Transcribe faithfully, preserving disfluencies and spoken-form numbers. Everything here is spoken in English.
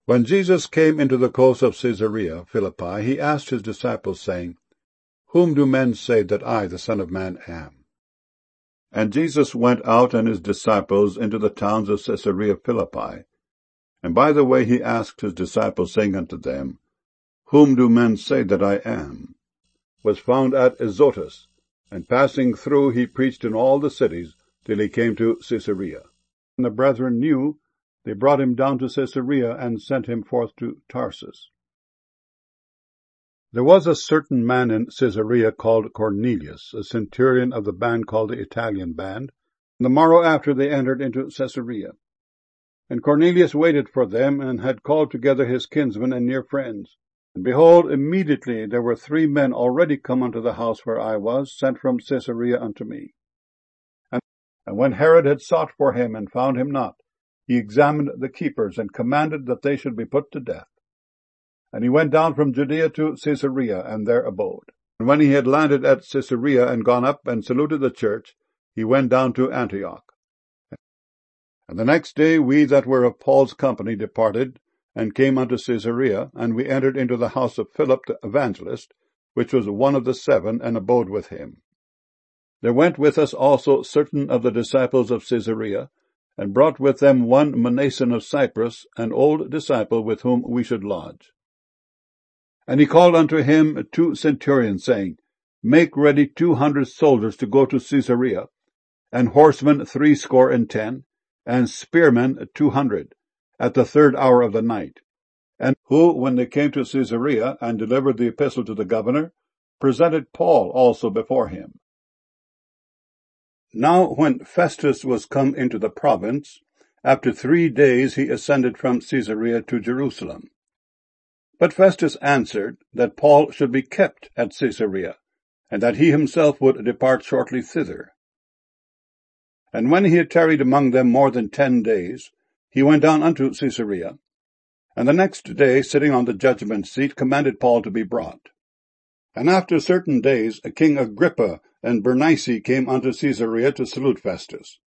When Jesus came into the coast of Caesarea Philippi, he asked his disciples, saying, Whom do men say that I, the Son of Man, am? And Jesus went out and his disciples into the towns of Caesarea Philippi. And by the way he asked his disciples, saying unto them, Whom do men say that I am? Was found at Azotus, and passing through he preached in all the cities, till he came to Caesarea. And the brethren knew, they brought him down to Caesarea, and sent him forth to Tarsus. There was a certain man in Caesarea called Cornelius, a centurion of the band called the Italian band. And the morrow after they entered into Caesarea. And Cornelius waited for them, and had called together his kinsmen and near friends. And behold, immediately there were three men already come unto the house where I was, sent from Caesarea unto me. And, and when Herod had sought for him, and found him not, he examined the keepers, and commanded that they should be put to death. And he went down from Judea to Caesarea, and there abode. And when he had landed at Caesarea, and gone up, and saluted the church, he went down to Antioch. And the next day we that were of Paul's company departed, and came unto Caesarea, and we entered into the house of Philip the evangelist, which was one of the seven, and abode with him. There went with us also certain of the disciples of Caesarea, and brought with them one Mnason of Cyprus, an old disciple with whom we should lodge. And he called unto him two centurions, saying, Make ready two hundred soldiers to go to Caesarea, and horsemen threescore and ten, and spearmen two hundred, at the third hour of the night. And who, when they came to Caesarea, and delivered the epistle to the governor, presented Paul also before him. Now when Festus was come into the province, after three days he ascended from Caesarea to Jerusalem. But Festus answered that Paul should be kept at Caesarea, and that he himself would depart shortly thither. And when he had tarried among them more than ten days, he went down unto Caesarea, and the next day, sitting on the judgment seat, commanded Paul to be brought. And after certain days, King Agrippa and Bernice came unto Caesarea to salute Festus.